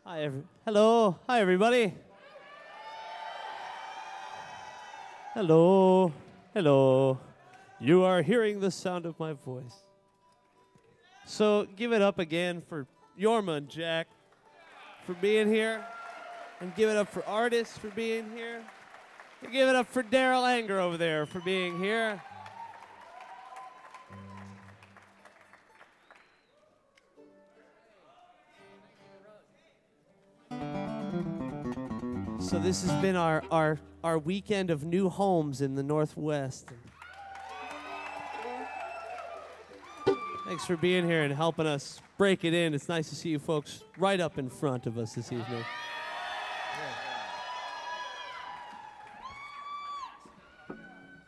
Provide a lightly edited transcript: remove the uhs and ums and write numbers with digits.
Hello. Hi, everybody. Hello. Hello. You are hearing the sound of my voice. So give it up again for Yorma and Jack for being here. And give it up for Artis for being here. And give it up for Daryl Anger over there for being here. So this has been our weekend of new homes in the Northwest. Thanks for being here and helping us break it in. It's nice to see you folks right up in front of us this evening.